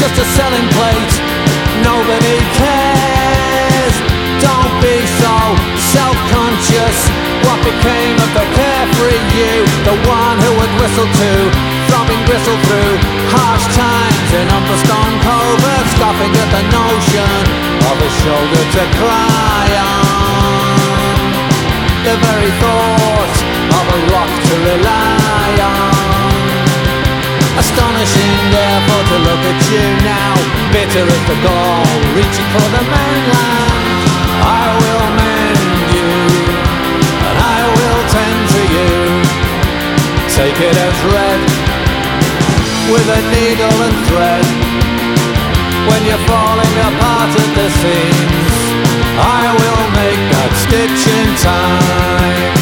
just a selling plate. Nobody cares. Don't be so self-conscious. What became of the carefree you? The one who would whistle to, throbbing gristle through harsh times in Umberstone Covert, scoffing at the notion of a shoulder to cry on. The very thought of a rock to rely on. Astonishing therefore to look at you now, bitter as the goal, reaching for the mainland. I will mend you, and I will tend to you. Take it as read, with a needle and thread. When you're falling apart at the seams, I will make that stitch in time.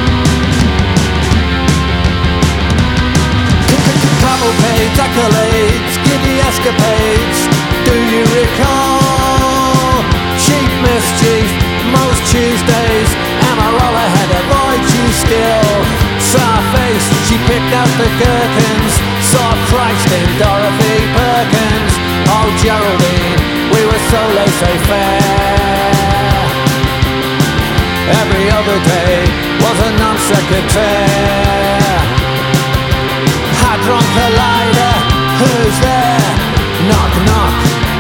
Cavalcades, accolades, giddy escapades. Do you recall? Cheap mischief, most Tuesdays. Amarola had avoids you still. Sour-faced, she picked out the gherkins. Saw Christ in Dorothy Perkins. Oh Geraldine, we were so laissez-faire. Every other day was a non-secretaire. Hadron Collider, who's there? Knock, knock.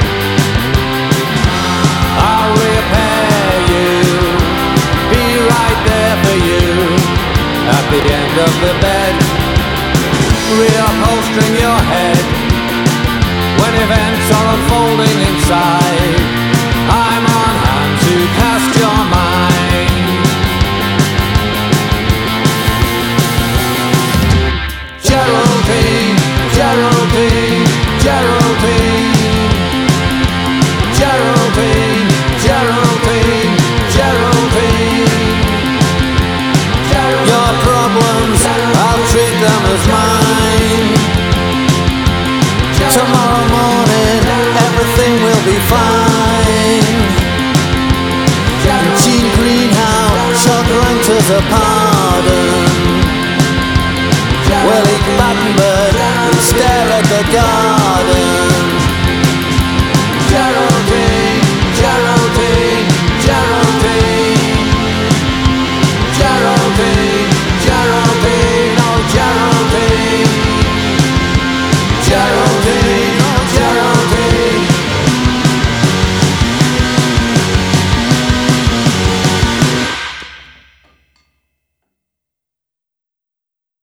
I'll repair you, be right there for you. At the end of the bed, reupholstering your head. When events are unfolding inside, I'm on hand to cast your mind. Geraldine, Geraldine, Geraldine. Geraldine, Geraldine, Geraldine. Your problems, I'll treat them as mine. Tomorrow morning, everything will be fine. Gene Greenhouse shall grant us a pardon. We'll eat Battenberg and stare at the garden.